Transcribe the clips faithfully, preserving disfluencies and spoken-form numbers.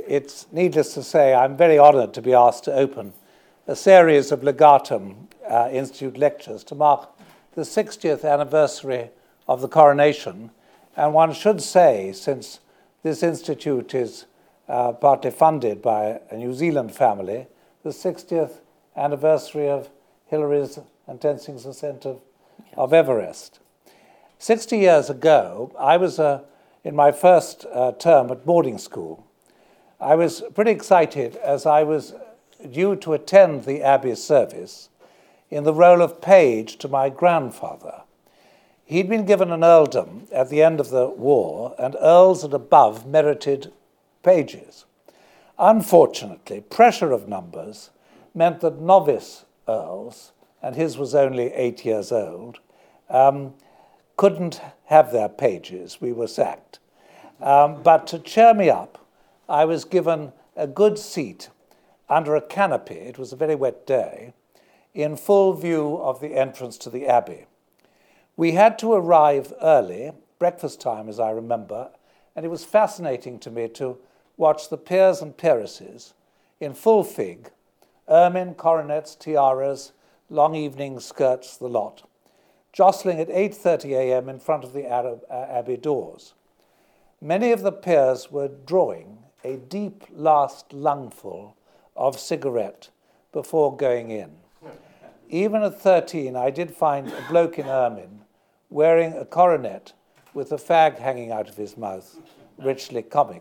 it's needless to say, I'm very honored to be asked to open a series of Legatum uh, Institute lectures to mark the sixtieth anniversary of the coronation. And one should say, since this institute is uh, partly funded by a New Zealand family, the sixtieth anniversary of Hillary's and Tenzing's ascent of, of Everest. sixty years ago, I was uh, in my first uh, term at boarding school. I was pretty excited as I was due to attend the Abbey service in the role of page to my grandfather. He'd been given an earldom at the end of the war, and earls and above merited pages. Unfortunately, pressure of numbers meant that novice earls, and his was only eight years old, um, couldn't have their pages. We were sacked. Um, but to cheer me up, I was given a good seat under a canopy, it was a very wet day, in full view of the entrance to the Abbey. We had to arrive early, breakfast time as I remember, and it was fascinating to me to watch the peers and peeresses in full fig, ermine, coronets, tiaras, long evening skirts, the lot, jostling at eight thirty a m in front of the Abbey doors. Many of the peers were drawing a deep last lungful of cigarette before going in. Even at thirteen, I did find a bloke in ermine wearing a coronet with a fag hanging out of his mouth, richly comic.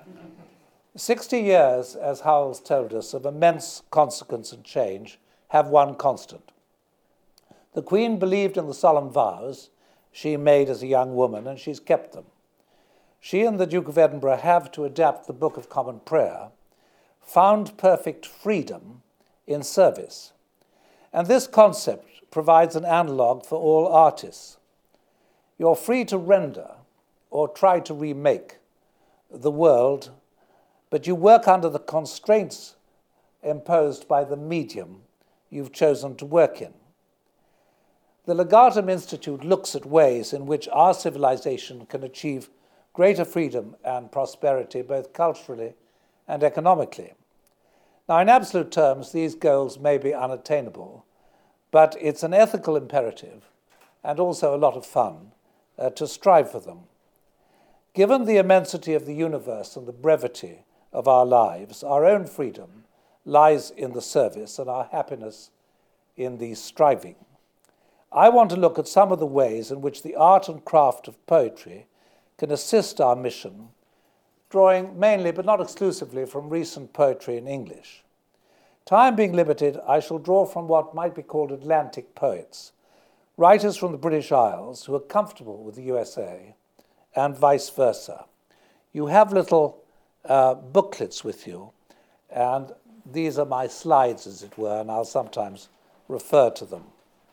Sixty years, as Howells told us, of immense consequence and change have one constant. The Queen believed in the solemn vows she made as a young woman, and she's kept them. She and the Duke of Edinburgh have, to adapt the Book of Common Prayer, found perfect freedom in service. And this concept provides an analogue for all artists. You're free to render or try to remake the world, but you work under the constraints imposed by the medium you've chosen to work in. The Legatum Institute looks at ways in which our civilization can achieve greater freedom and prosperity, both culturally and economically. Now, in absolute terms, these goals may be unattainable, but it's an ethical imperative and also a lot of fun uh, to strive for them. Given the immensity of the universe and the brevity of our lives, our own freedom lies in the service and our happiness in the striving. I want to look at some of the ways in which the art and craft of poetry can assist our mission, drawing mainly but not exclusively from recent poetry in English. Time being limited, I shall draw from what might be called Atlantic poets, writers from the British Isles who are comfortable with the U S A, and vice versa. You have little uh, booklets with you, and these are my slides, as it were, and I'll sometimes refer to them.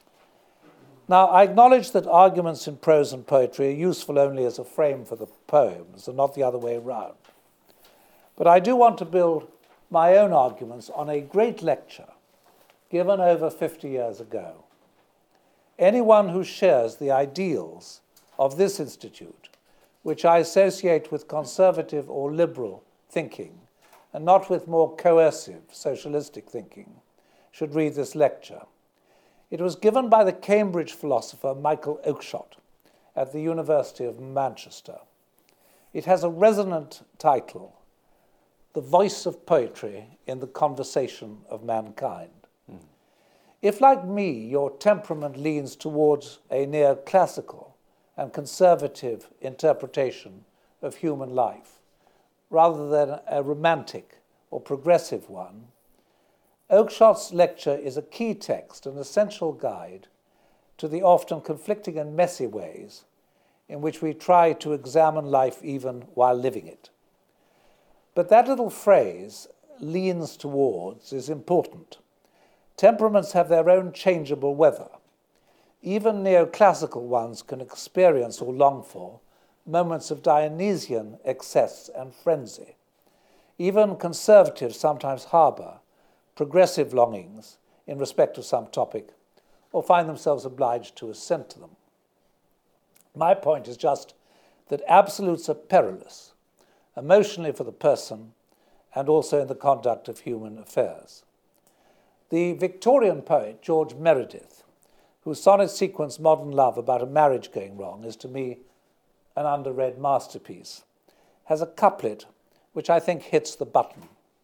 Now, I acknowledge that arguments in prose and poetry are useful only as a frame for the poems and not the other way around. But I do want to build my own arguments on a great lecture given over fifty years ago. Anyone who shares the ideals of this institute, which I associate with conservative or liberal thinking, and not with more coercive socialistic thinking, should read this lecture. It was given by the Cambridge philosopher Michael Oakeshott at the University of Manchester. It has a resonant title, The Voice of Poetry in the Conversation of Mankind. Mm. If, like me, your temperament leans towards a neoclassical and conservative interpretation of human life, rather than a romantic or progressive one, Oakeshott's lecture is a key text, an essential guide to the often conflicting and messy ways in which we try to examine life even while living it. But that little phrase, leans towards, is important. Temperaments have their own changeable weather. Even neoclassical ones can experience or long for moments of Dionysian excess and frenzy. Even conservatives sometimes harbor progressive longings in respect of some topic, or find themselves obliged to assent to them. My point is just that absolutes are perilous, emotionally for the person and also in the conduct of human affairs. The Victorian poet George Meredith, whose sonnet sequence Modern Love about a marriage going wrong is to me an underread masterpiece, has a couplet which I think hits the button.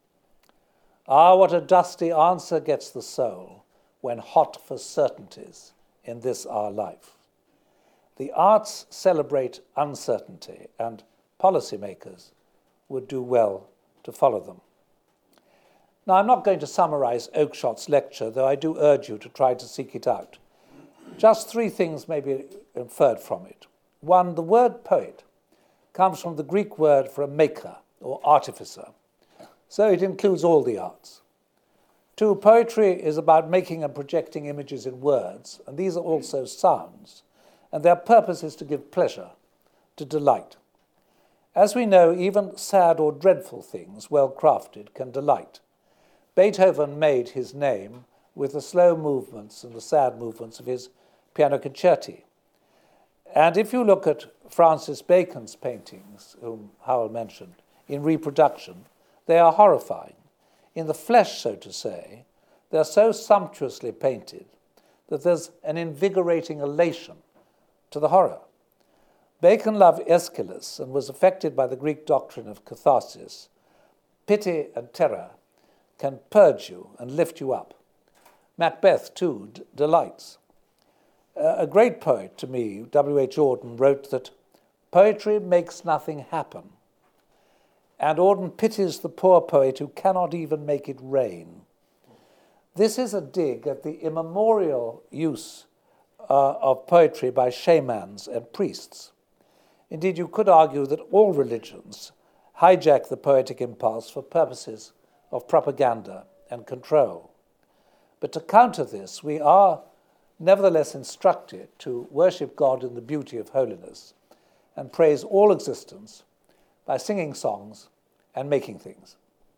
Ah, what a dusty answer gets the soul when hot for certainties in this our life. The arts celebrate uncertainty, and policymakers would do well to follow them. Now, I'm not going to summarize Oakeshott's lecture, though I do urge you to try to seek it out. Just three things may be inferred from it. One, the word poet comes from the Greek word for a maker or artificer, so it includes all the arts. Two, poetry is about making and projecting images in words, and these are also sounds, and their purpose is to give pleasure, to delight. As we know, even sad or dreadful things, well crafted, can delight. Beethoven made his name with the slow movements and the sad movements of his piano concerti. And if you look at Francis Bacon's paintings, whom Howell mentioned, in reproduction, they are horrifying. In the flesh, so to say, they are so sumptuously painted that there's an invigorating elation to the horror. Bacon loved Aeschylus and was affected by the Greek doctrine of catharsis. Pity and terror can purge you and lift you up. Macbeth, too, d- delights. Uh, a great poet to me, W H Auden, wrote that poetry makes nothing happen. And Auden pities the poor poet who cannot even make it rain. This is a dig at the immemorial use uh, of poetry by shamans and priests. Indeed, you could argue that all religions hijack the poetic impulse for purposes of propaganda and control. But to counter this, we are nevertheless instructed to worship God in the beauty of holiness and praise all existence by singing songs and making things.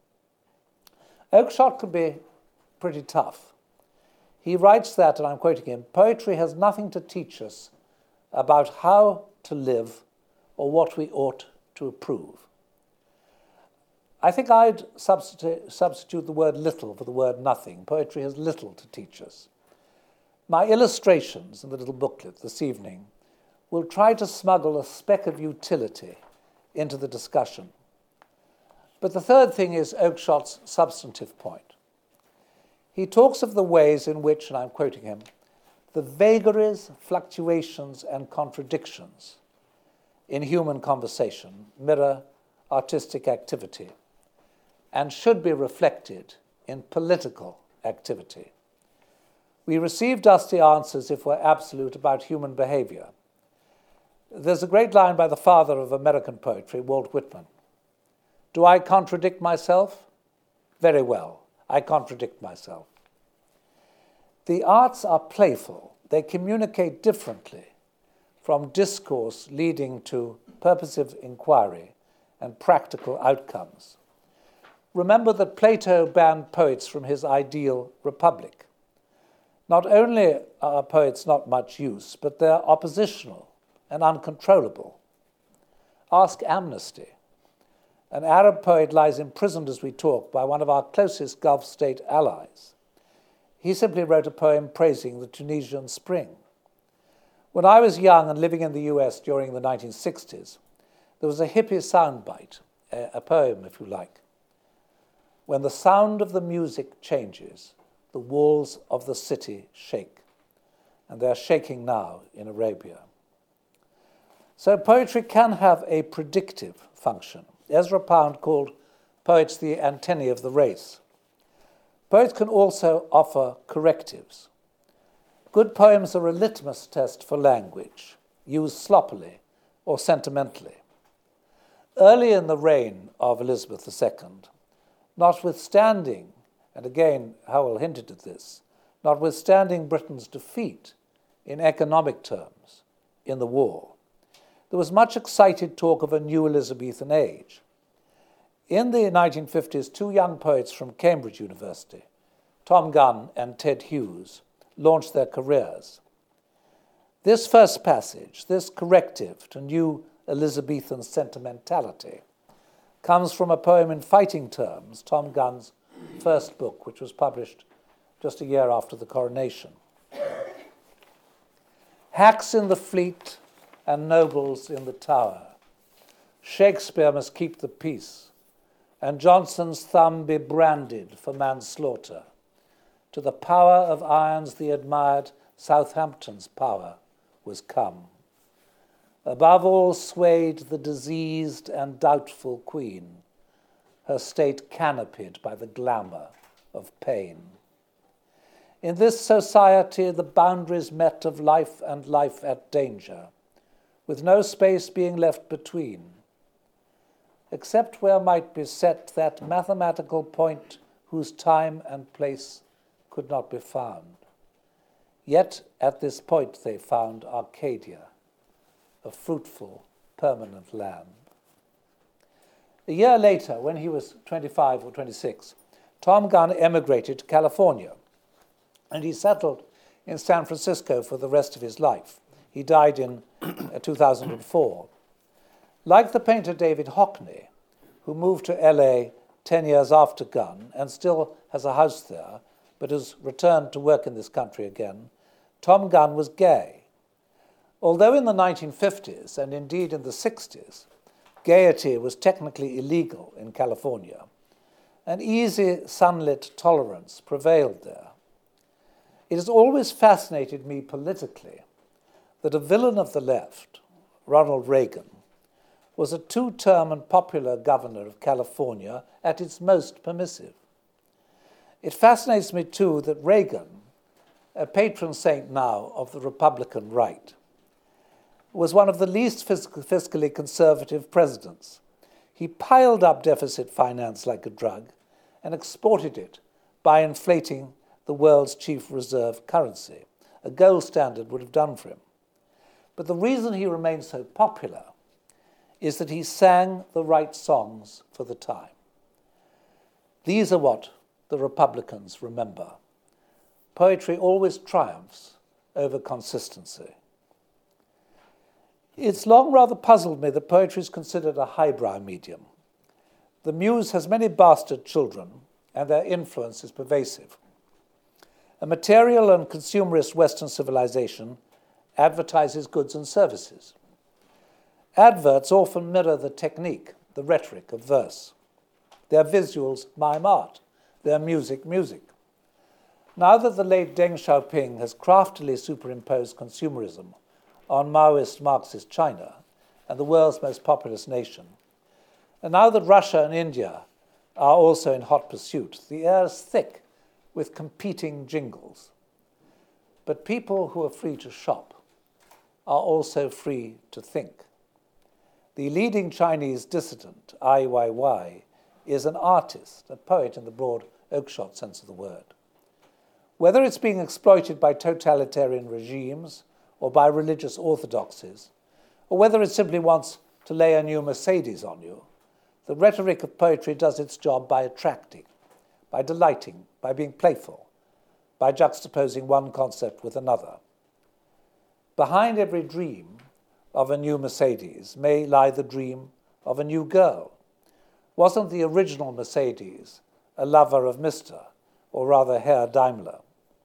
Oakeshott could be pretty tough. He writes that, and I'm quoting him, poetry has nothing to teach us about how to live or what we ought to approve. I think I'd substitute, substitute the word little for the word nothing. Poetry has little to teach us. My illustrations in the little booklet this evening will try to smuggle a speck of utility into the discussion. But the third thing is Oakeshott's substantive point. He talks of the ways in which, and I'm quoting him, the vagaries, fluctuations, and contradictions in human conversation mirror artistic activity and should be reflected in political activity. We receive dusty answers if we're absolute about human behavior. There's a great line by the father of American poetry, Walt Whitman. Do I contradict myself? Very well, I contradict myself. The arts are playful. They communicate differently from discourse leading to purposive inquiry and practical outcomes. Remember that Plato banned poets from his ideal republic. Not only are poets not much use, but they're oppositional and uncontrollable. Ask Amnesty. An Arab poet lies imprisoned as we talk by one of our closest Gulf state allies. He simply wrote a poem praising the Tunisian Spring. When I was young and living in the U S during the nineteen sixties, there was a hippie soundbite, a, a poem, if you like. When the sound of the music changes, the walls of the city shake. And they're shaking now in Arabia. So poetry can have a predictive function. Ezra Pound called poets the antennae of the race. Poets can also offer correctives. Good poems are a litmus test for language, used sloppily or sentimentally. Early in the reign of Elizabeth the Second, notwithstanding, and again Howell hinted at this, notwithstanding Britain's defeat in economic terms in the war, there was much excited talk of a new Elizabethan age. In the nineteen fifties, two young poets from Cambridge University, Tom Gunn and Ted Hughes, launched their careers. This first passage, this corrective to new Elizabethan sentimentality, comes from a poem in fighting terms, Tom Gunn's first book, which was published just a year after the coronation. Hacks in the Fleet and nobles in the Tower. Shakespeare must keep the peace, and Johnson's thumb be branded for manslaughter. To the power of irons the admired Southampton's power was come. Above all swayed the diseased and doubtful queen, her state canopied by the glamour of pain. In this society the boundaries met of life and life at danger, with no space being left between, except where might be set that mathematical point whose time and place could not be found. Yet at this point they found Arcadia, a fruitful, permanent land. A year later, when he was twenty-five or twenty-six, Tom Gunn emigrated to California, and he settled in San Francisco for the rest of his life. He died in two thousand four. Like the painter David Hockney, who moved to L A ten years after Gunn and still has a house there, but has returned to work in this country again, Tom Gunn was gay. Although in the nineteen fifties, and indeed in the sixties, gaiety was technically illegal in California, an easy, sunlit tolerance prevailed there. It has always fascinated me politically that a villain of the left, Ronald Reagan, was a two-term and popular governor of California at its most permissive. It fascinates me, too, that Reagan, a patron saint now of the Republican right, was one of the least fiscally conservative presidents. He piled up deficit finance like a drug and exported it by inflating the world's chief reserve currency. A gold standard would have done for him. But the reason he remained so popular is that he sang the right songs for the time. These are what the Republicans remember. Poetry always triumphs over consistency. It's long rather puzzled me that poetry is considered a highbrow medium. The muse has many bastard children, and their influence is pervasive. A material and consumerist Western civilization advertises goods and services. Adverts often mirror the technique, the rhetoric of verse. Their visuals mime art, their music music. Now that the late Deng Xiaoping has craftily superimposed consumerism on Maoist Marxist China and the world's most populous nation, and now that Russia and India are also in hot pursuit, the air is thick with competing jingles. But people who are free to shop are also free to think. The leading Chinese dissident, Ai Weiwei, is an artist, a poet in the broad Oakeshott sense of the word. Whether it's being exploited by totalitarian regimes or by religious orthodoxies, or whether it simply wants to lay a new Mercedes on you, the rhetoric of poetry does its job by attracting, by delighting, by being playful, by juxtaposing one concept with another. Behind every dream of a new Mercedes may lie the dream of a new girl. Wasn't the original Mercedes a lover of Mister, or rather Herr Daimler?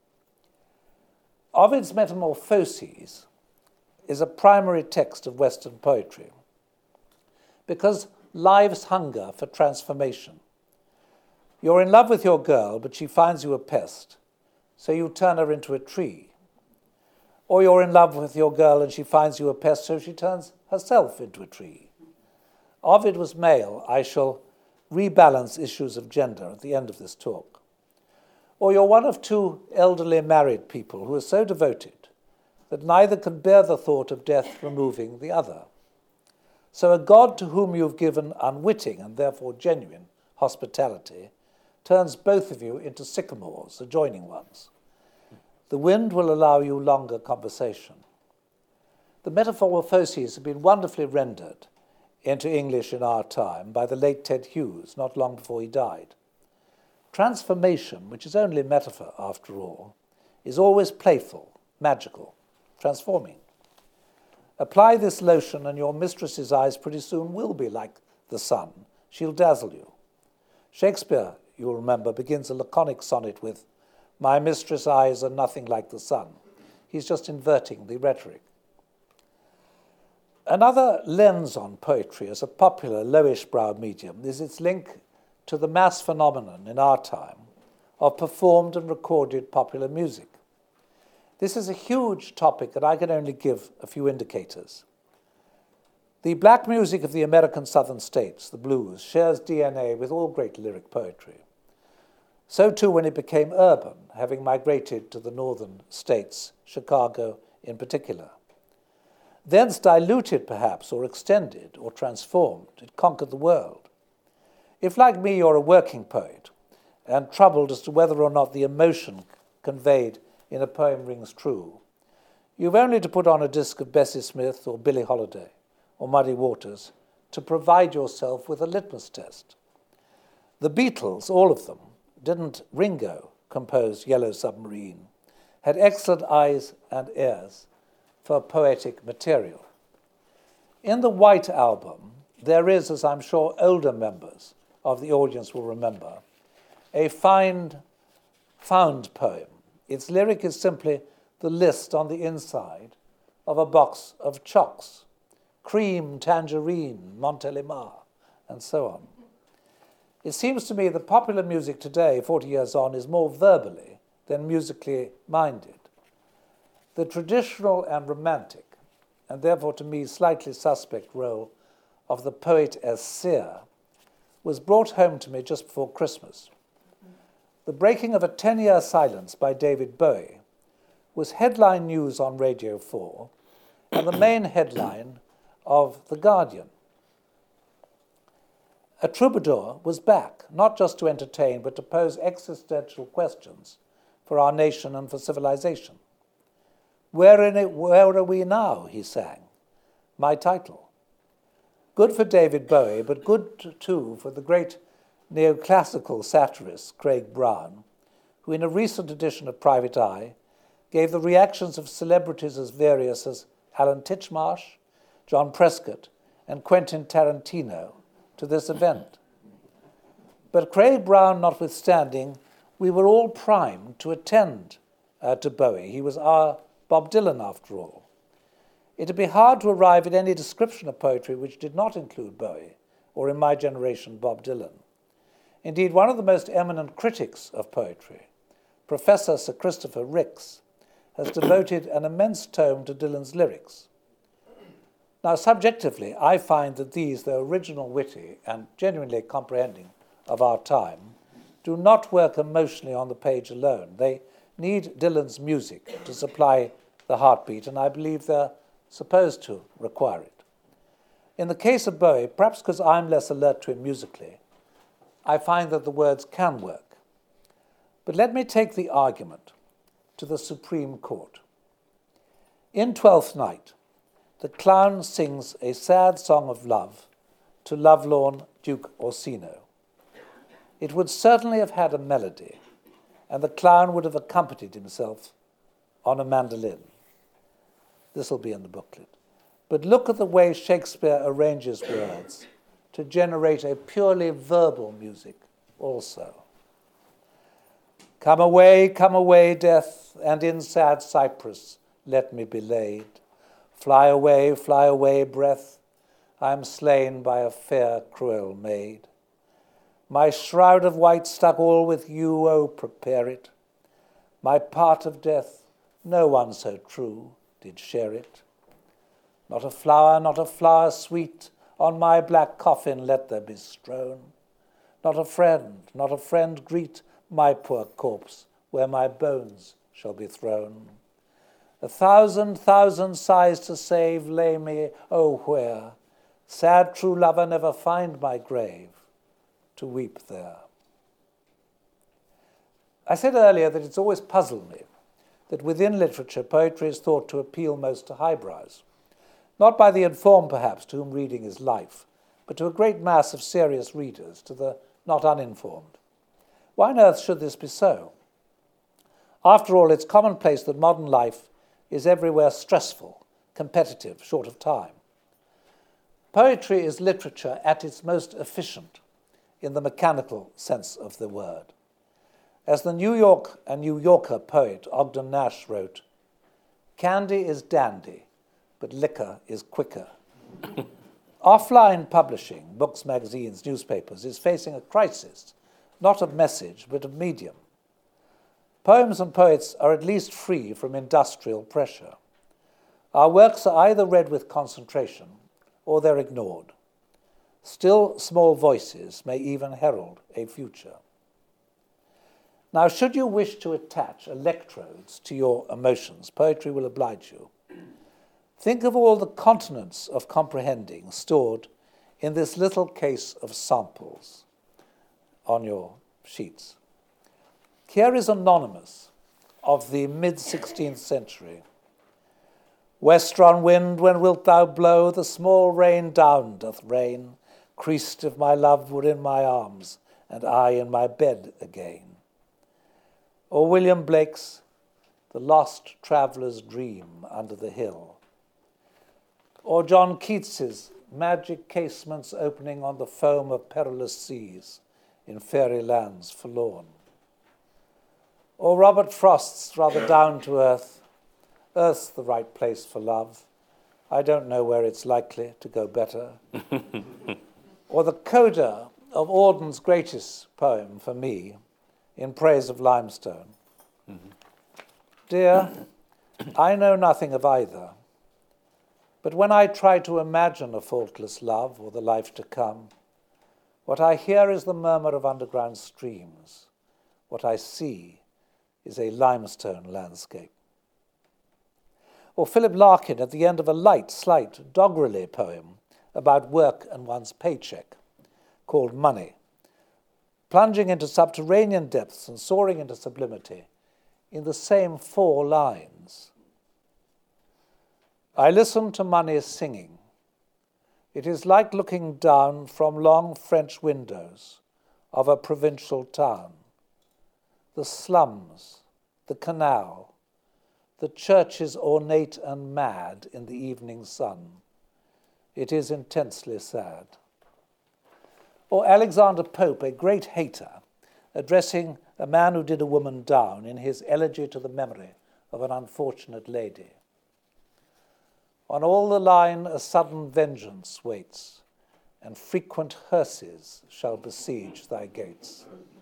Ovid's Metamorphoses is a primary text of Western poetry because life's hunger for transformation. You're in love with your girl, but she finds you a pest, so you turn her into a tree. Or you're in love with your girl and she finds you a pest, so she turns herself into a tree. Ovid was male. I shall rebalance issues of gender at the end of this talk. Or you're one of two elderly married people who are so devoted that neither can bear the thought of death removing the other. So a god to whom you've given unwitting and therefore genuine hospitality turns both of you into sycamores, adjoining ones. The wind will allow you longer conversation. The Metamorphoses have been wonderfully rendered into English in our time by the late Ted Hughes, not long before he died. Transformation, which is only a metaphor after all, is always playful, magical, transforming. Apply this lotion and your mistress's eyes pretty soon will be like the sun, she'll dazzle you. Shakespeare, you'll remember, begins a laconic sonnet with, "My mistress' eyes are nothing like the sun." He's just inverting the rhetoric. Another lens on poetry as a popular, lowish-browed medium is its link to the mass phenomenon in our time of performed and recorded popular music. This is a huge topic, and I can only give a few indicators. The black music of the American southern states, the blues, shares D N A with all great lyric poetry. So too when it became urban, having migrated to the northern states, Chicago in particular. Thence diluted, perhaps, or extended, or transformed, it conquered the world. If, like me, you're a working poet, and troubled as to whether or not the emotion conveyed in a poem rings true, you've only to put on a disc of Bessie Smith or Billie Holiday or Muddy Waters to provide yourself with a litmus test. The Beatles, all of them, didn't Ringo compose Yellow Submarine, had excellent eyes and ears for poetic material. In the White Album, there is, as I'm sure older members of the audience will remember, a fine found poem. Its lyric is simply the list on the inside of a box of chocks, cream, tangerine, Montelimar, and so on. It seems to me that popular music today, forty years on, is more verbally than musically minded. The traditional and romantic, and therefore to me slightly suspect role of the poet as seer was brought home to me just before Christmas. The breaking of a ten-year silence by David Bowie was headline news on Radio four and the main headline of The Guardian. A troubadour was back, not just to entertain, but to pose existential questions for our nation and for civilization. Where in it, where are we now, he sang. My title. Good for David Bowie, but good too for the great neoclassical satirist Craig Brown, who in a recent edition of Private Eye gave the reactions of celebrities as various as Alan Titchmarsh, John Prescott, and Quentin Tarantino to this event. But Craig Brown notwithstanding, we were all primed to attend uh, to Bowie. He was our Bob Dylan, after all. It'd be hard to arrive at any description of poetry which did not include Bowie, or in my generation, Bob Dylan. Indeed, one of the most eminent critics of poetry, Professor Sir Christopher Ricks, has devoted an immense tome to Dylan's lyrics. Now, subjectively, I find that these, though original, witty, and genuinely comprehending of our time, do not work emotionally on the page alone. They need Dylan's music to supply the heartbeat, and I believe they're supposed to require it. In the case of Bowie, perhaps because I'm less alert to him musically, I find that the words can work. But let me take the argument to the Supreme Court. In Twelfth Night, the clown sings a sad song of love to lovelorn Duke Orsino. It would certainly have had a melody, and the clown would have accompanied himself on a mandolin. This will be in the booklet. But look at the way Shakespeare arranges words to generate a purely verbal music also. Come away, come away, death, and in sad cypress let me be laid. Fly away, fly away, breath, I am slain by a fair, cruel maid. My shroud of white stuck all with you, oh, prepare it. My part of death, no one so true did share it. Not a flower, not a flower sweet, on my black coffin let there be strown. Not a friend, not a friend greet my poor corpse, where my bones shall be thrown. A thousand, thousand sighs to save lay me, oh, where? Sad true lover never find my grave to weep there. I said earlier that it's always puzzled me that within literature, poetry is thought to appeal most to highbrows. Not by the informed, perhaps, to whom reading is life, but to a great mass of serious readers, to the not uninformed. Why on earth should this be so? After all, it's commonplace that modern life is everywhere stressful, competitive, short of time. Poetry is literature at its most efficient, in the mechanical sense of the word. As the New York and New Yorker poet Ogden Nash wrote, "Candy is dandy, but liquor is quicker." Offline publishing, books, magazines, newspapers, is facing a crisis, not of message, but of medium. Poems and poets are at least free from industrial pressure. Our works are either read with concentration or they're ignored. Still, small voices may even herald a future. Now, should you wish to attach electrodes to your emotions, poetry will oblige you. Think of all the continents of comprehending stored in this little case of samples on your sheets. Here is Anonymous of the mid-sixteenth century. "Westron wind, when wilt thou blow? The small rain down doth rain. Creased if my love were in my arms, and I in my bed again." Or William Blake's "The Lost Traveller's Dream Under the Hill." Or John Keats's "Magic casements opening on the foam of perilous seas in fairy lands forlorn." Or Robert Frost's rather down-to-earth, "Earth's the right place for love. I don't know where it's likely to go better." Or the coda of Auden's greatest poem for me, In Praise of Limestone. Mm-hmm. "Dear, I know nothing of either, but when I try to imagine a faultless love or the life to come, what I hear is the murmur of underground streams. What I see is a limestone landscape." Or Philip Larkin at the end of a light, slight, doggerel poem about work and one's paycheck, called Money, plunging into subterranean depths and soaring into sublimity in the same four lines. "I listen to money singing. It is like looking down from long French windows of a provincial town. The slums, the canal, the churches ornate and mad in the evening sun. It is intensely sad." Or Alexander Pope, a great hater, addressing a man who did a woman down in his Elegy to the Memory of an Unfortunate Lady. "On all the line a sudden vengeance waits, and frequent hearses shall besiege thy gates."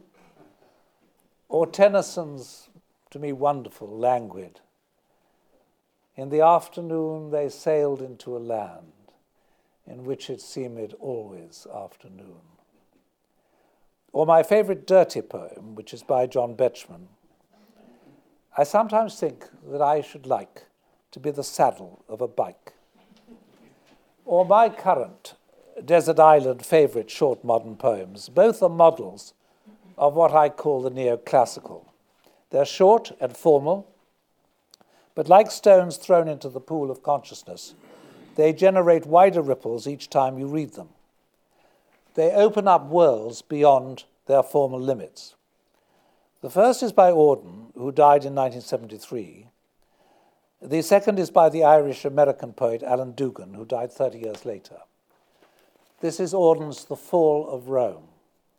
Or Tennyson's, to me, wonderful Languid. "In the afternoon they sailed into a land in which it seemed always afternoon." Or my favorite dirty poem, which is by John Betjeman. "I sometimes think that I should like to be the saddle of a bike." Or my current Desert Island favorite short modern poems. Both are models of what I call the neoclassical. They're short and formal, but like stones thrown into the pool of consciousness, they generate wider ripples each time you read them. They open up worlds beyond their formal limits. The first is by Auden, who died in nineteen seventy-three. The second is by the Irish-American poet Alan Dugan, who died thirty years later. This is Auden's The Fall of Rome.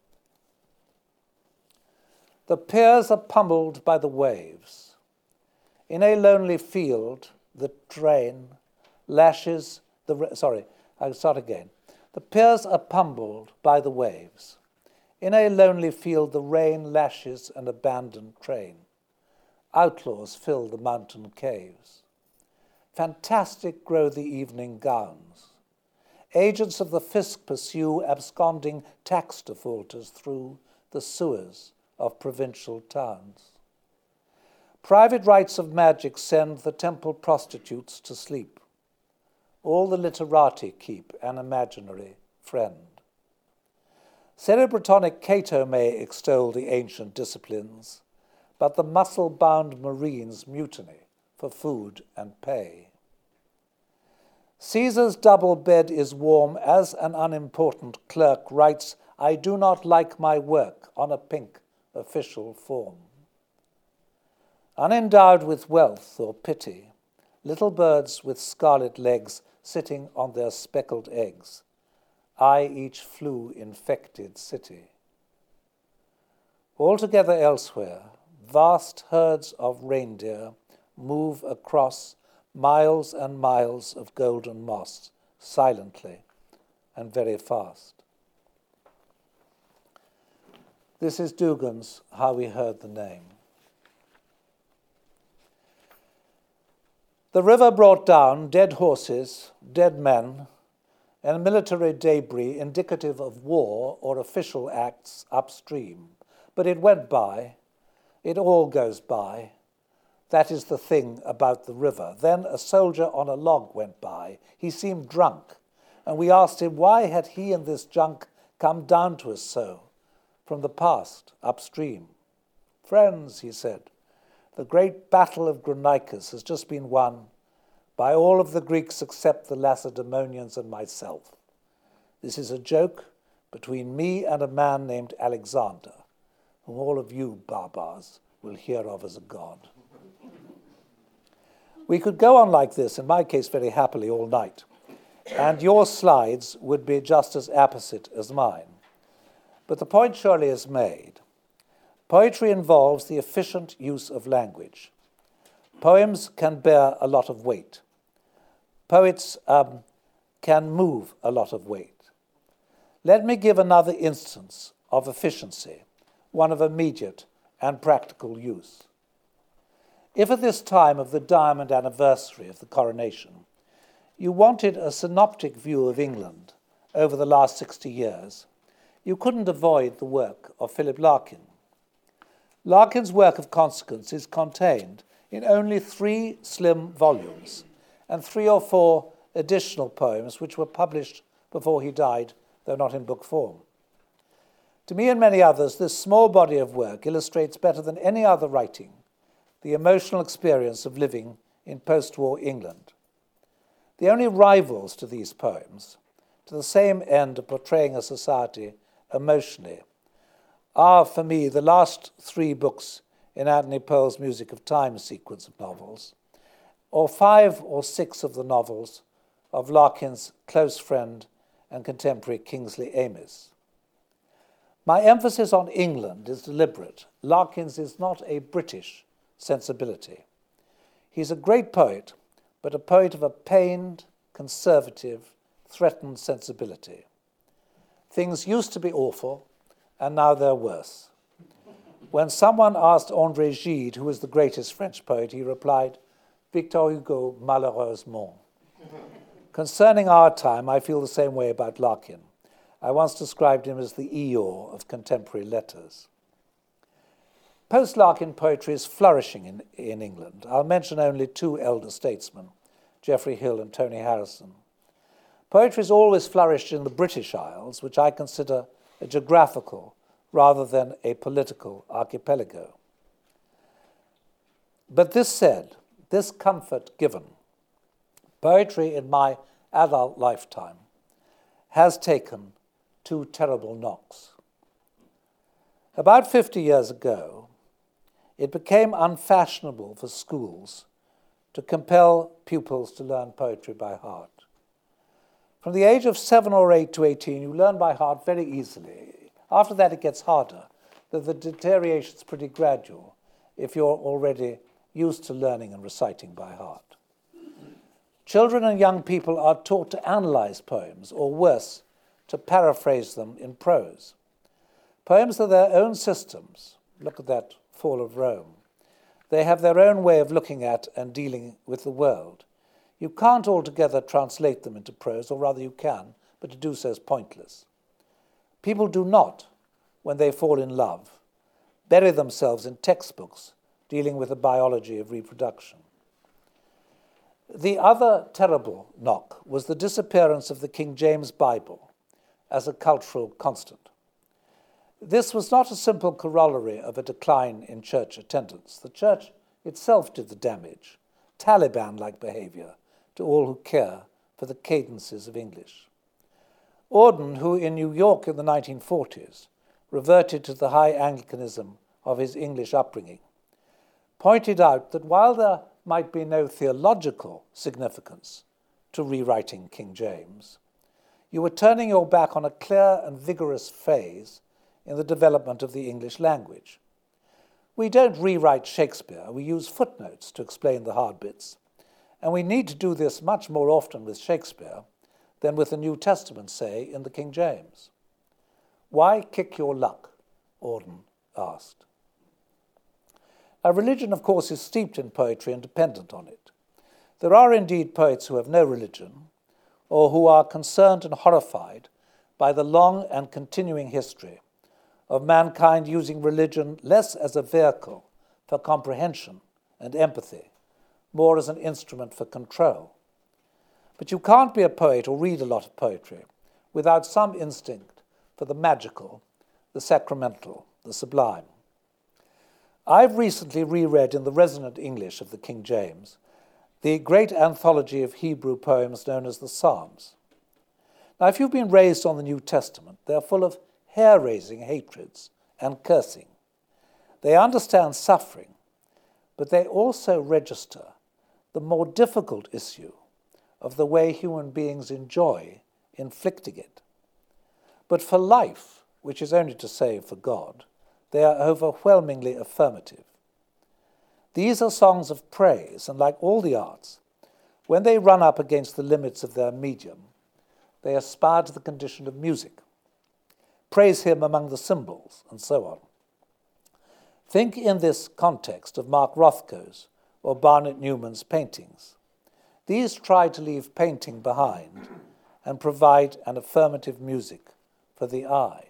"The piers are pummeled by the waves. In a lonely field, the train lashes the... Sorry, I'll start again. The piers are pummeled by the waves. In a lonely field, the rain lashes an abandoned train. Outlaws fill the mountain caves. Fantastic grow the evening gowns. Agents of the fisc pursue absconding tax defaulters through the sewers of provincial towns. Private rites of magic send the temple prostitutes to sleep. All the literati keep an imaginary friend. Cerebratonic Cato may extol the ancient disciplines, but the muscle-bound marines mutiny for food and pay. Caesar's double bed is warm as an unimportant clerk writes, "I do not like my work," on a pink official form. Unendowed with wealth or pity, little birds with scarlet legs sitting on their speckled eggs. I each flew infected city. Altogether elsewhere, vast herds of reindeer move across miles and miles of golden moss, silently and very fast. This is Dugan's How We Heard the Name. The river brought down dead horses, dead men, and military debris indicative of war or official acts upstream. But it went by. It all goes by. That is the thing about the river. Then a soldier on a log went by. He seemed drunk, and we asked him why had he and this junk come down to us so, from the past, upstream. Friends, he said, the great battle of Granicus has just been won by all of the Greeks except the Lacedaemonians and myself. This is a joke between me and a man named Alexander, whom all of you barbares will hear of as a god. We could go on like this, in my case very happily, all night, and your slides would be just as apposite as mine. But the point surely is made. Poetry involves the efficient use of language. Poems can bear a lot of weight. Poets um, can move a lot of weight. Let me give another instance of efficiency, one of immediate and practical use. If at this time of the diamond anniversary of the coronation, you wanted a synoptic view of England over the last sixty years, you couldn't avoid the work of Philip Larkin. Larkin's work of consequence is contained in only three slim volumes and three or four additional poems which were published before he died, though not in book form. To me and many others, this small body of work illustrates better than any other writing the emotional experience of living in post-war England. The only rivals to these poems, to the same end of portraying a society emotionally, are, for me, the last three books in Anthony Pole's Music of Time sequence of novels, or five or six of the novels of Larkin's close friend and contemporary Kingsley Amis. My emphasis on England is deliberate. Larkin's is not a British sensibility. He's a great poet, but a poet of a pained, conservative, threatened sensibility. Things used to be awful, and now they're worse. When someone asked André Gide who was the greatest French poet, he replied, Victor Hugo, malheureusement. Concerning our time, I feel the same way about Larkin. I once described him as the Eeyore of contemporary letters. Post-Larkin poetry is flourishing in, in England. I'll mention only two elder statesmen, Geoffrey Hill and Tony Harrison. Poetry has always flourished in the British Isles, which I consider a geographical rather than a political archipelago. But this said, this comfort given, poetry in my adult lifetime has taken two terrible knocks. About fifty years ago, it became unfashionable for schools to compel pupils to learn poetry by heart. From the age of seven or eight to eighteen, you learn by heart very easily. After that, it gets harder. The, the deterioration is pretty gradual if you're already used to learning and reciting by heart. Children and young people are taught to analyze poems, or worse, to paraphrase them in prose. Poems are their own systems. Look at that Fall of Rome. They have their own way of looking at and dealing with the world. You can't altogether translate them into prose, or rather you can, but to do so is pointless. People do not, when they fall in love, bury themselves in textbooks dealing with the biology of reproduction. The other terrible knock was the disappearance of the King James Bible as a cultural constant. This was not a simple corollary of a decline in church attendance. The church itself did the damage, Taliban-like behavior to all who care for the cadences of English. Auden, who in New York in the nineteen forties reverted to the high Anglicanism of his English upbringing, pointed out that while there might be no theological significance to rewriting King James. You were turning your back on a clear and vigorous phase in the development of the English language. We don't rewrite Shakespeare, we use footnotes to explain the hard bits, and we need to do this much more often with Shakespeare than with the New Testament, say, in the King James. Why kick your luck? Auden asked. Now, religion, of course, is steeped in poetry and dependent on it. There are indeed poets who have no religion, or who are concerned and horrified by the long and continuing history of mankind using religion less as a vehicle for comprehension and empathy, more as an instrument for control. But you can't be a poet or read a lot of poetry without some instinct for the magical, the sacramental, the sublime. I've recently reread in the resonant English of the King James the great anthology of Hebrew poems known as the Psalms. Now, if you've been raised on the New Testament, they're full of hair-raising hatreds and cursing. They understand suffering, but they also register the more difficult issue of the way human beings enjoy inflicting it. But for life, which is only to say for God, they are overwhelmingly affirmative. These are songs of praise, and like all the arts, when they run up against the limits of their medium, they aspire to the condition of music. Praise him among the cymbals, and so on. Think in this context of Mark Rothko's or Barnett Newman's paintings. These try to leave painting behind and provide an affirmative music for the eye.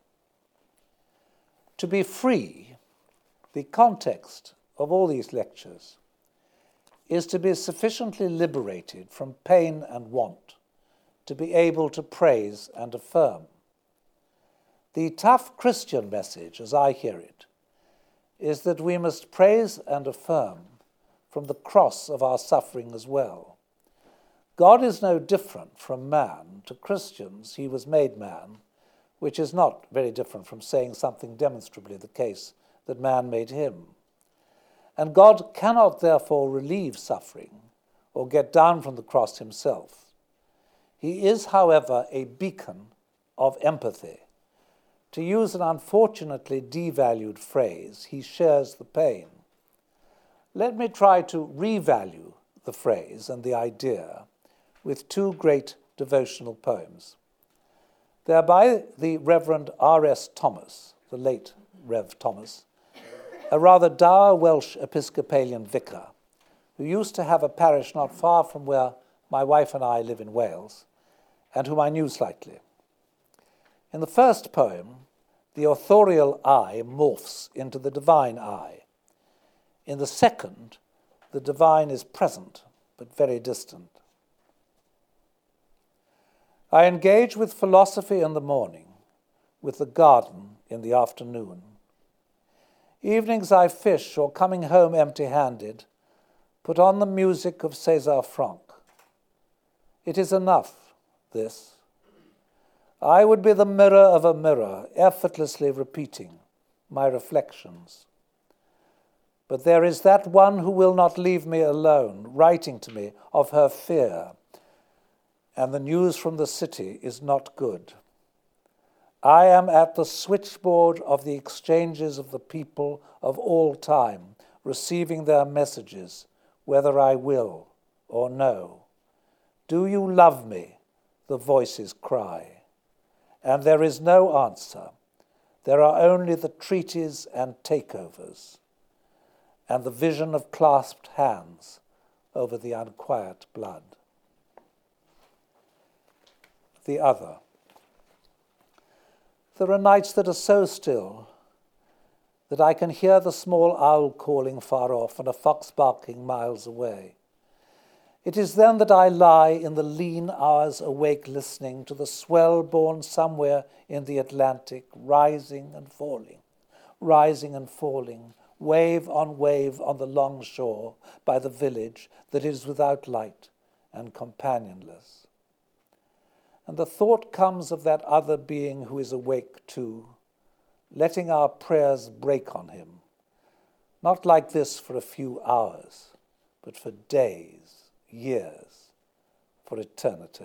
To be free, the context of all these lectures is to be sufficiently liberated from pain and want to be able to praise and affirm. The tough Christian message, as I hear it, is that we must praise and affirm from the cross of our suffering as well. God is no different from man. To Christians, he was made man, which is not very different from saying something demonstrably the case that man made him. And God cannot therefore relieve suffering or get down from the cross himself. He is, however, a beacon of empathy. To use an unfortunately devalued phrase, he shares the pain. Let me try to revalue the phrase and the idea with two great devotional poems. They are by the Reverend R S Thomas, the late Rev Thomas, a rather dour Welsh Episcopalian vicar who used to have a parish not far from where my wife and I live in Wales, and whom I knew slightly. In the first poem, the authorial I morphs into the divine I. In the second, the divine is present, but very distant. I engage with philosophy in the morning, with the garden in the afternoon. Evenings I fish, or coming home empty-handed, put on the music of César Franck. It is enough, this. I would be the mirror of a mirror, effortlessly repeating my reflections. But there is that one who will not leave me alone, writing to me of her fear, and the news from the city is not good. I am at the switchboard of the exchanges of the people of all time, receiving their messages, whether I will or no. Do you love me? The voices cry. And there is no answer. There are only the treaties and takeovers, and the vision of clasped hands over the unquiet blood. The other. There are nights that are so still that I can hear the small owl calling far off and a fox barking miles away. It is then that I lie in the lean hours awake listening to the swell born somewhere in the Atlantic, rising and falling, rising and falling, wave on wave on the long shore by the village that is without light and companionless. And the thought comes of that other being who is awake too, letting our prayers break on him, not like this for a few hours, but for days, years, for eternity.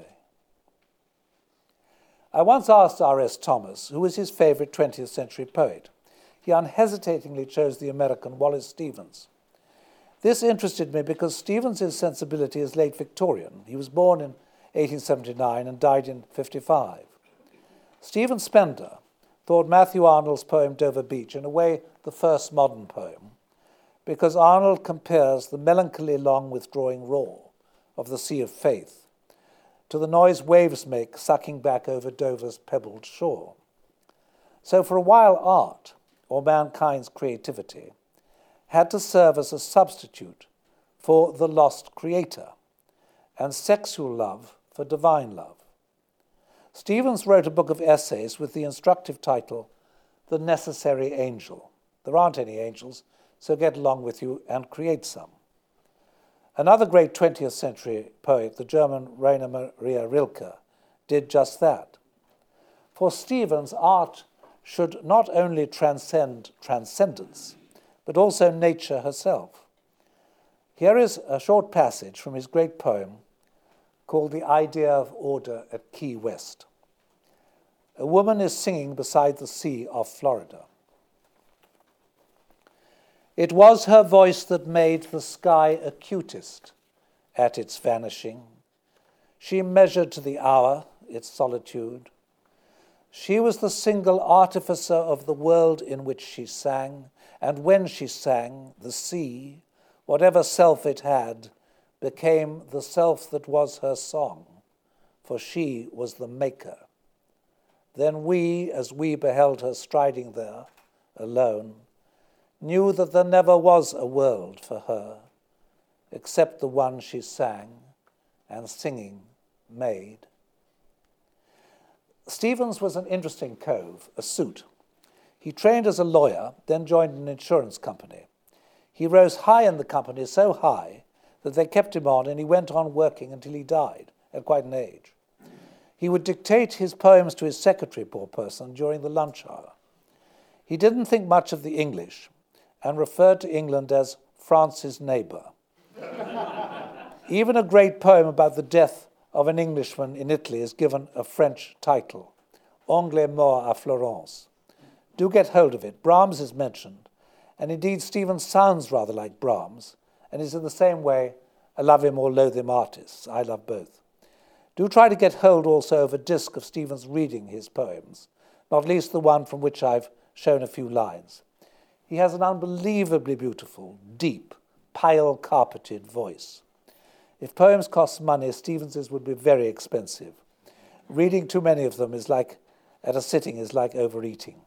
I once asked R S Thomas who was his favorite twentieth century poet. He unhesitatingly chose the American Wallace Stevens. This interested me because Stevens's sensibility is late Victorian. He was born in eighteen seventy-nine and died in fifty-five. Stephen Spender thought Matthew Arnold's poem Dover Beach, in a way, the first modern poem, because Arnold compares the melancholy long withdrawing roar of the sea of faith to the noise waves make sucking back over Dover's pebbled shore. So for a while art, or mankind's creativity, had to serve as a substitute for the lost creator, and sexual love for divine love. Stevens wrote a book of essays with the instructive title, The Necessary Angel. There aren't any angels, so get along with you and create some. Another great twentieth century poet, the German Rainer Maria Rilke, did just that. For Stevens, art should not only transcend transcendence, but also nature herself. Here is a short passage from his great poem called The Idea of Order at Key West. A woman is singing beside the sea off Florida. It was her voice that made the sky acutest at its vanishing. She measured to the hour its solitude. She was the single artificer of the world in which she sang, and when she sang, the sea, whatever self it had, became the self that was her song, for she was the maker. Then we, as we beheld her striding there, alone, knew that there never was a world for her, except the one she sang and singing made. Stevens was an interesting cove, a suit. He trained as a lawyer, then joined an insurance company. He rose high in the company, so high that they kept him on, and he went on working until he died at quite an age. He would dictate his poems to his secretary, poor person, during the lunch hour. He didn't think much of the English and referred to England as France's neighbour. Even a great poem about the death of an Englishman in Italy is given a French title, Anglais mort à Florence. Do get hold of it. Brahms is mentioned, and indeed Stevens sounds rather like Brahms, and is in the same way a love him or loathe him artist. I love both. Do try to get hold also of a disc of Stevens reading his poems, not least the one from which I've shown a few lines. He has an unbelievably beautiful, deep, pile-carpeted voice. If poems cost money, Stevens's would be very expensive. Reading too many of them is like, at a sitting, is like overeating.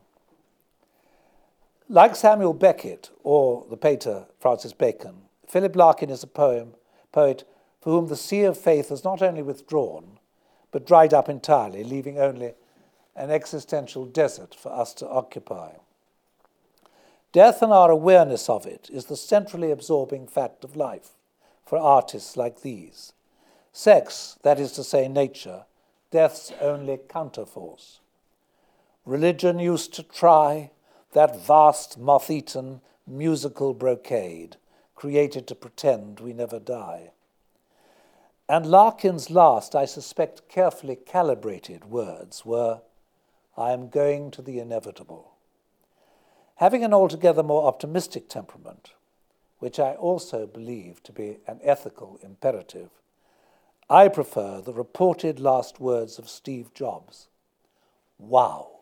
Like Samuel Beckett or the painter Francis Bacon, Philip Larkin is a poem, poet for whom the sea of faith has not only withdrawn, but dried up entirely, leaving only an existential desert for us to occupy. Death and our awareness of it is the centrally absorbing fact of life for artists like these. Sex, that is to say nature, death's only counterforce. Religion used to try that vast moth-eaten musical brocade created to pretend we never die. And Larkin's last, I suspect carefully calibrated words were, I am going to the inevitable. Having an altogether more optimistic temperament, which I also believe to be an ethical imperative, I prefer the reported last words of Steve Jobs. Wow.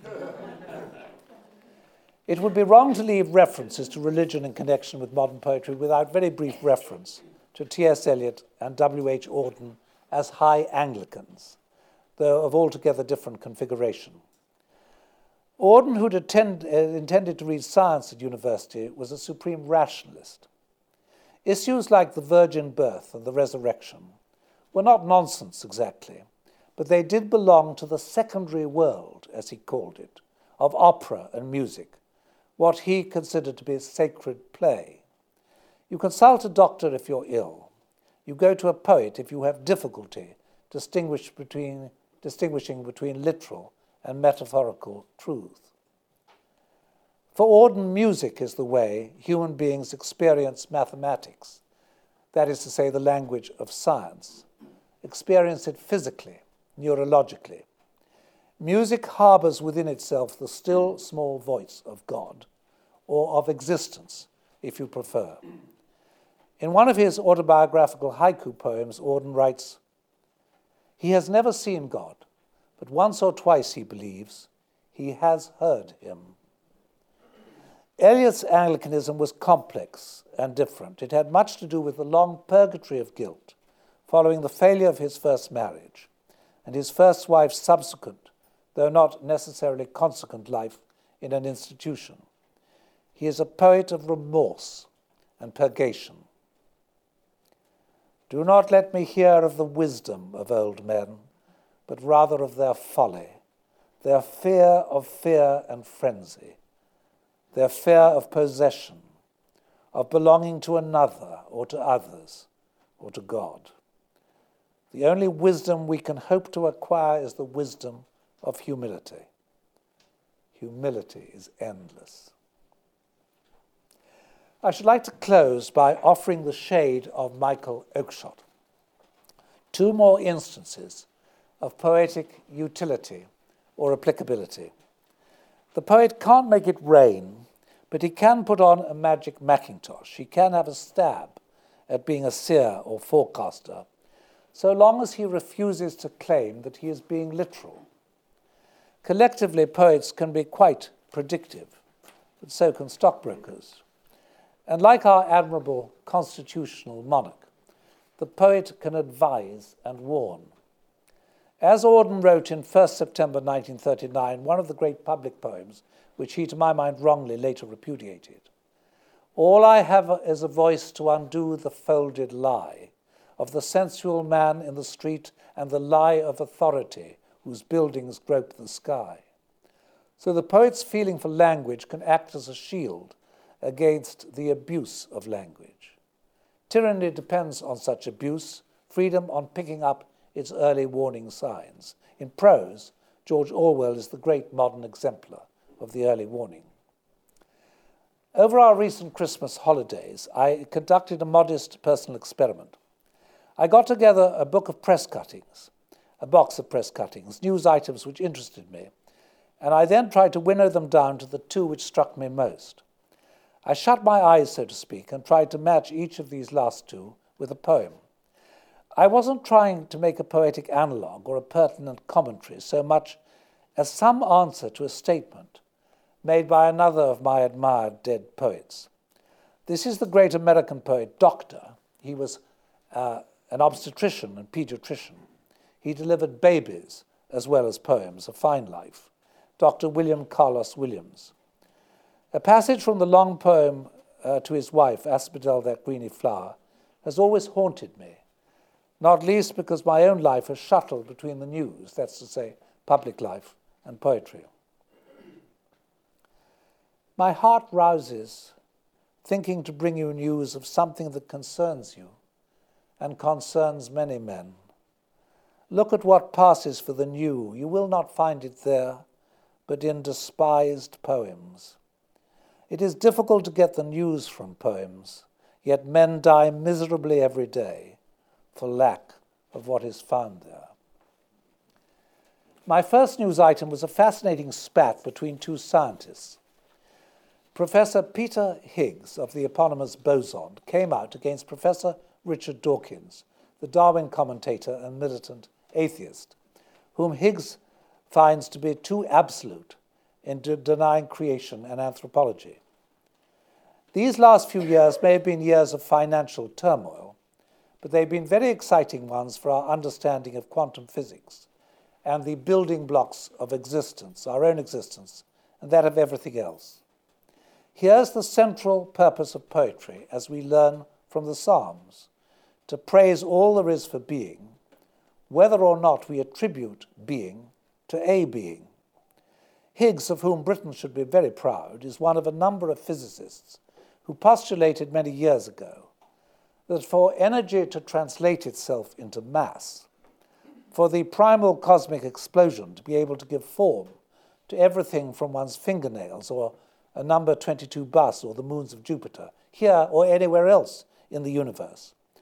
It would be wrong to leave references to religion in connection with modern poetry without very brief reference to T S Eliot and W H Auden as high Anglicans, though of altogether different configuration. Auden, who'd attend, uh, intended to read science at university, was a supreme rationalist. Issues like the virgin birth and the resurrection were not nonsense exactly, but they did belong to the secondary world, as he called it, of opera and music, what he considered to be sacred play. You consult a doctor if you're ill. You go to a poet if you have difficulty distinguish between, distinguishing between literal and metaphorical truth. For Auden, music is the way human beings experience mathematics, that is to say, the language of science. experience it physically, neurologically. Music harbors within itself the still small voice of God, or of existence, if you prefer. In one of his autobiographical haiku poems, Auden writes, "He has never seen God, but once or twice, he believes, he has heard him." Eliot's Anglicanism was complex and different. It had much to do with the long purgatory of guilt following the failure of his first marriage and his first wife's subsequent, though not necessarily consequent, life in an institution. He is a poet of remorse and purgation. "Do not let me hear of the wisdom of old men, but rather of their folly, their fear of fear and frenzy, their fear of possession, of belonging to another or to others or to God. The only wisdom we can hope to acquire is the wisdom of humility. Humility is endless." I should like to close by offering the shade of Michael Oakeshott. Two more instances of poetic utility or applicability. The poet can't make it rain, but he can put on a magic Macintosh. He can have a stab at being a seer or forecaster, so long as he refuses to claim that he is being literal. Collectively, poets can be quite predictive, but so can stockbrokers. And like our admirable constitutional monarch, the poet can advise and warn. As Auden wrote in First September nineteen thirty-nine, one of the great public poems, which he, to my mind, wrongly later repudiated, "All I have is a voice to undo the folded lie of the sensual man in the street and the lie of authority whose buildings grope the sky." So the poet's feeling for language can act as a shield against the abuse of language. Tyranny depends on such abuse, freedom on picking up its early warning signs. In prose, George Orwell is the great modern exemplar of the early warning. Over our recent Christmas holidays, I conducted a modest personal experiment. I got together a book of press cuttings, a box of press cuttings, news items which interested me, and I then tried to winnow them down to the two which struck me most. I shut my eyes, so to speak, and tried to match each of these last two with a poem. I wasn't trying to make a poetic analogue or a pertinent commentary so much as some answer to a statement made by another of my admired dead poets. This is the great American poet, Doctor. He was uh, an obstetrician and pediatrician. He delivered babies as well as poems, a fine life. Doctor William Carlos Williams. A passage from the long poem uh, to his wife, Asphodel, that greeny flower, has always haunted me, not least because my own life has shuttled between the news, that's to say, public life, and poetry. My heart rouses, thinking to bring you news of something that concerns you and concerns many men. Look at what passes for the new. You will not find it there, but in despised poems. It is difficult to get the news from poems, yet men die miserably every day for lack of what is found there. My first news item was a fascinating spat between two scientists. Professor Peter Higgs of the eponymous boson came out against Professor Richard Dawkins, the Darwin commentator and militant atheist, whom Higgs finds to be too absolute in de- denying creation and anthropology. These last few years may have been years of financial turmoil, but they've been very exciting ones for our understanding of quantum physics and the building blocks of existence, our own existence, and that of everything else. Here's the central purpose of poetry, as we learn from the Psalms, to praise all there is for being, whether or not we attribute being to a being. Higgs, of whom Britain should be very proud, is one of a number of physicists who postulated many years ago that for energy to translate itself into mass, for the primal cosmic explosion to be able to give form to everything from one's fingernails or a number twenty-two bus or the moons of Jupiter, here or anywhere else in the universe,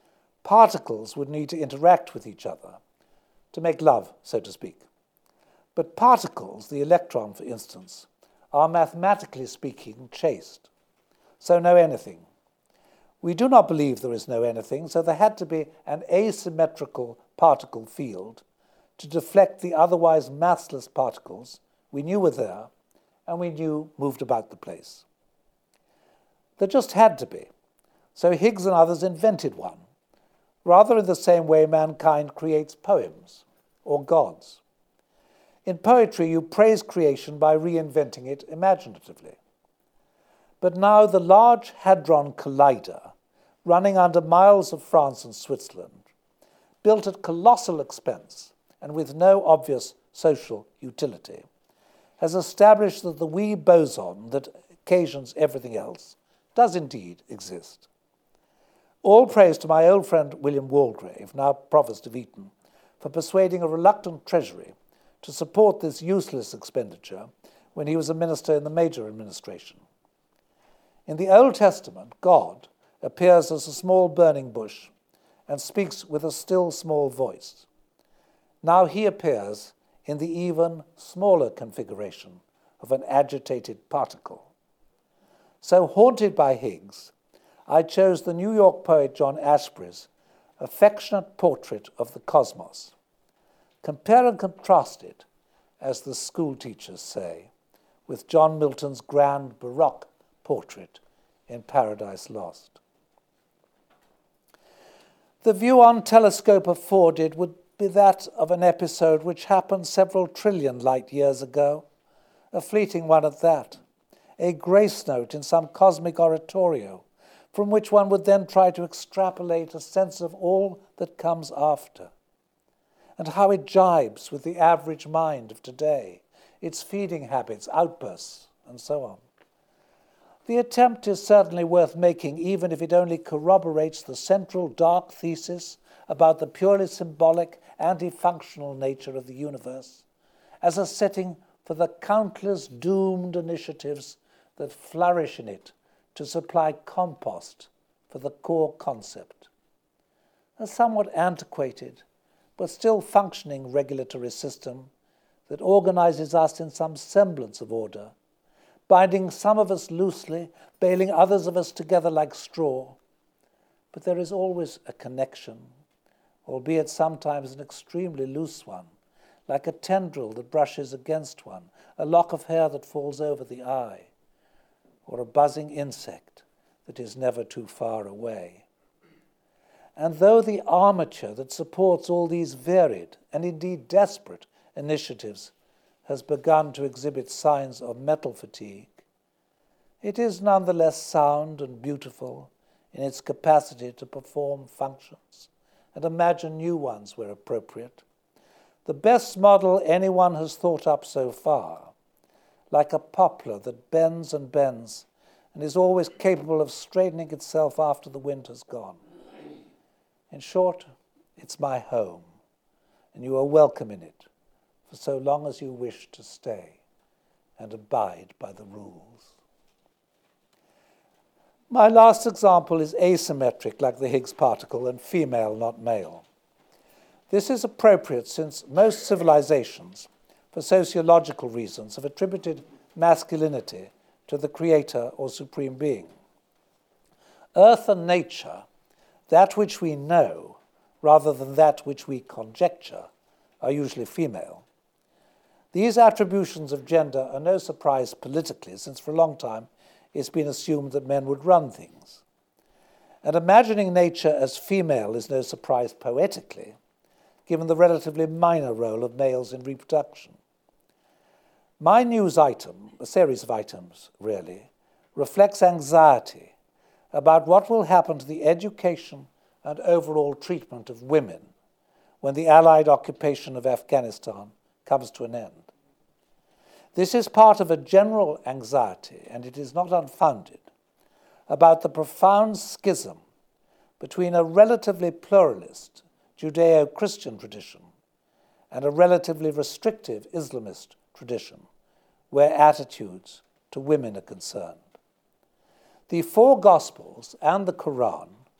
Particles would need to interact with each other to make love, so to speak. But particles, the electron for instance, are mathematically speaking chaste, so no anything. We do not believe there is no anything, so there had to be an asymmetrical particle field to deflect the otherwise massless particles we knew were there and we knew moved about the place. There just had to be, so Higgs and others invented one, rather in the same way mankind creates poems or gods. In poetry, you praise creation by reinventing it imaginatively. But now the Large Hadron Collider, running under miles of France and Switzerland, built at colossal expense and with no obvious social utility, has established that the wee boson that occasions everything else does indeed exist. All praise to my old friend William Waldegrave, now Provost of Eton, for persuading a reluctant Treasury to support this useless expenditure when he was a minister in the Major administration. In the Old Testament, God appears as a small burning bush and speaks with a still small voice. Now he appears in the even smaller configuration of an agitated particle. So haunted by Higgs, I chose the New York poet John Ashbery's affectionate portrait of the cosmos. Compare and contrast it, as the school teachers say, with John Milton's grand Baroque portrait in Paradise Lost. The view on telescope afforded would be that of an episode which happened several trillion light years ago, a fleeting one at that, a grace note in some cosmic oratorio, from which one would then try to extrapolate a sense of all that comes after, and how it jibes with the average mind of today, its feeding habits, outbursts, and so on. The attempt is certainly worth making, even if it only corroborates the central dark thesis about the purely symbolic, anti-functional nature of the universe, as a setting for the countless doomed initiatives that flourish in it to supply compost for the core concept. A somewhat antiquated, but still functioning regulatory system that organizes us in some semblance of order, binding some of us loosely, bailing others of us together like straw. But there is always a connection, albeit sometimes an extremely loose one, like a tendril that brushes against one, a lock of hair that falls over the eye, or a buzzing insect that is never too far away. And though the armature that supports all these varied and indeed desperate initiatives has begun to exhibit signs of metal fatigue, it is nonetheless sound and beautiful in its capacity to perform functions and imagine new ones where appropriate. The best model anyone has thought up so far, like a poplar that bends and bends and is always capable of straightening itself after the wind has gone. In short, it's my home, and you are welcome in it for so long as you wish to stay and abide by the rules. My last example is asymmetric, like the Higgs particle, and female, not male. This is appropriate since most civilizations, for sociological reasons, have attributed masculinity to the creator or supreme being. Earth and nature, that which we know rather than that which we conjecture, are usually female. These attributions of gender are no surprise politically, since for a long time it's been assumed that men would run things. And imagining nature as female is no surprise poetically, given the relatively minor role of males in reproduction. My news item, a series of items really, reflects anxiety about what will happen to the education and overall treatment of women when the Allied occupation of Afghanistan comes to an end. This is part of a general anxiety, and it is not unfounded, about the profound schism between a relatively pluralist Judeo-Christian tradition and a relatively restrictive Islamist tradition, where attitudes to women are concerned. The four Gospels and the Quran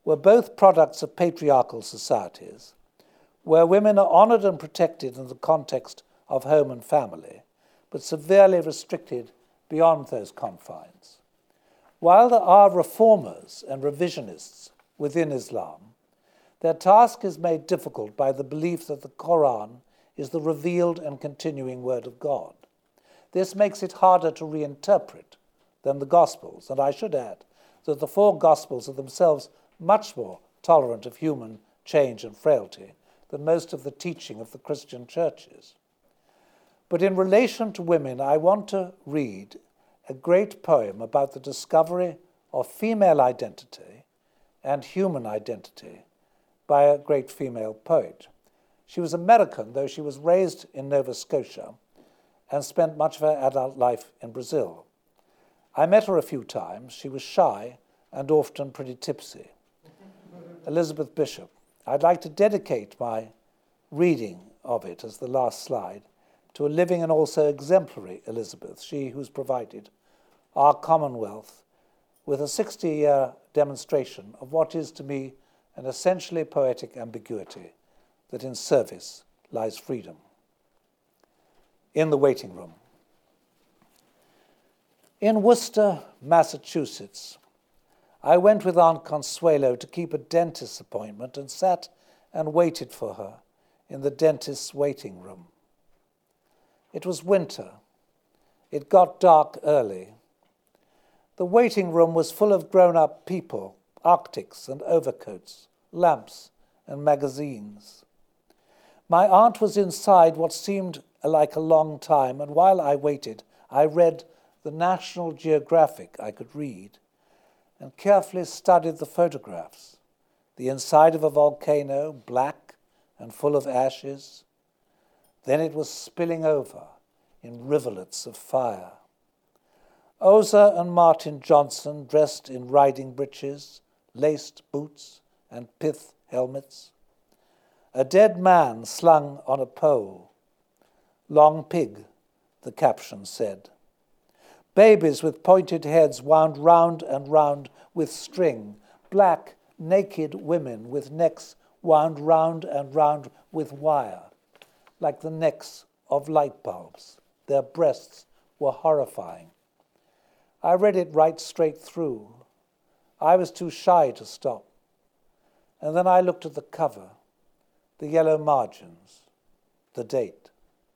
were both products of patriarchal societies, where women are honored and protected in the context of home and family, but severely restricted beyond those confines. While there are reformers and revisionists within Islam, their task is made difficult by the belief that the Quran is the revealed and continuing word of God. This makes it harder to reinterpret than the Gospels, and I should add that the four Gospels are themselves much more tolerant of human change and frailty than most of the teaching of the Christian churches. But in relation to women, I want to read a great poem about the discovery of female identity and human identity by a great female poet. She was American, though she was raised in Nova Scotia and spent much of her adult life in Brazil. I met her a few times. She was shy and often pretty tipsy. Elizabeth Bishop. I'd like to dedicate my reading of it as the last slide to a living and also exemplary Elizabeth, she who's provided our Commonwealth with a sixty-year demonstration of what is to me an essentially poetic ambiguity, that in service lies freedom. In the waiting room. In Worcester, Massachusetts, I went with Aunt Consuelo to keep a dentist's appointment and sat and waited for her in the dentist's waiting room. It was winter. It got dark early. The waiting room was full of grown-up people, arctics and overcoats, lamps and magazines. My aunt was inside what seemed like a long time, and while I waited, I read the National Geographic I could read and carefully studied the photographs. The inside of a volcano, black and full of ashes. Then it was spilling over in rivulets of fire. Oza and Martin Johnson, dressed in riding breeches, laced boots, and pith helmets. A dead man slung on a pole. Long pig, the caption said. Babies with pointed heads wound round and round with string. Black, naked women with necks wound round and round with wire, like the necks of light bulbs. Their breasts were horrifying. I read it right straight through. I was too shy to stop. And then I looked at the cover, the yellow margins, the date.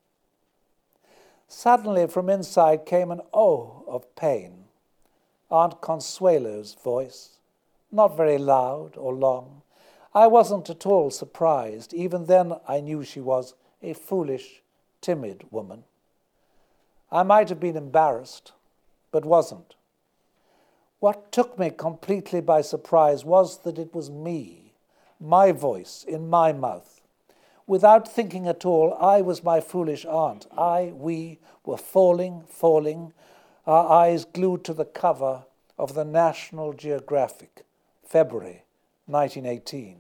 Suddenly from inside came an oh of pain. Aunt Consuelo's voice, not very loud or long. I wasn't at all surprised. Even then I knew she was a foolish, timid woman. I might have been embarrassed, but wasn't. What took me completely by surprise was that it was me, my voice in my mouth. Without thinking at all, I was my foolish aunt. I, we were falling, falling, our eyes glued to the cover of the National Geographic, February nineteen eighteen.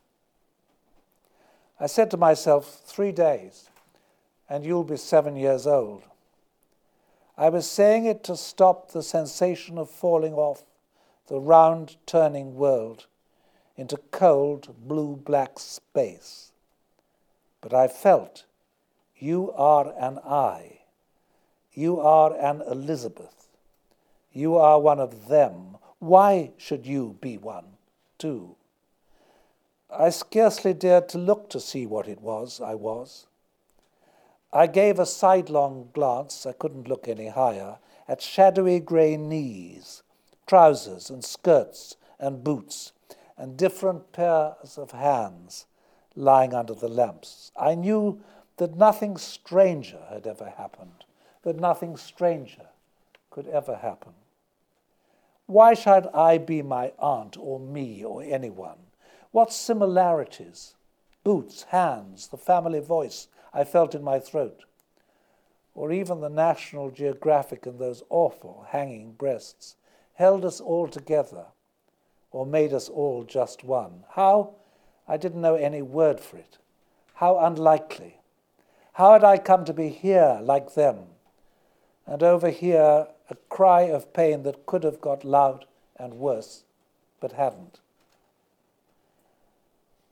I said to myself, three days, and you'll be seven years old. I was saying it to stop the sensation of falling off the round, turning world into cold, blue-black space. But I felt, you are an I. You are an Elizabeth. You are one of them. Why should you be one, too? I scarcely dared to look to see what it was I was. I gave a sidelong glance, I couldn't look any higher, at shadowy grey knees, trousers and skirts and boots, and different pairs of hands lying under the lamps. I knew that nothing stranger had ever happened, that nothing stranger could ever happen. Why should I be my aunt or me or anyone? What similarities, boots, hands, the family voice I felt in my throat, or even the National Geographic and those awful hanging breasts, held us all together or made us all just one. How? I didn't know any word for it. How unlikely. How had I come to be here like them, and over here a cry of pain that could have got loud and worse, but hadn't?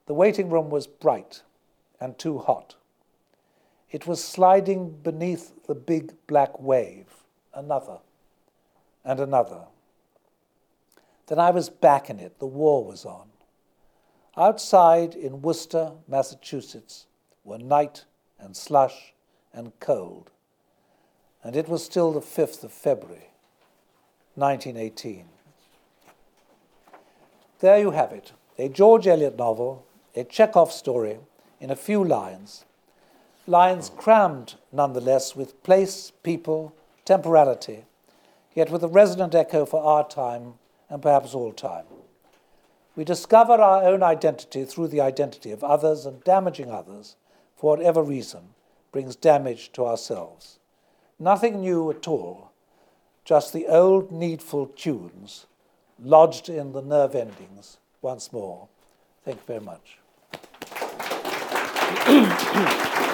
The waiting room was bright and too hot. It was sliding beneath the big black wave, another and another. Then I was back in it. The war was on. Outside in Worcester, Massachusetts, were night and slush and cold. And it was still the fifth of February, nineteen eighteen. There you have it, a George Eliot novel, a Chekhov story in a few lines, lines crammed nonetheless with place, people, temporality, yet with a resonant echo for our time and perhaps all time. We discover our own identity through the identity of others, and damaging others, for whatever reason, brings damage to ourselves. Nothing new at all, just the old needful tunes lodged in the nerve endings once more. Thank you very much.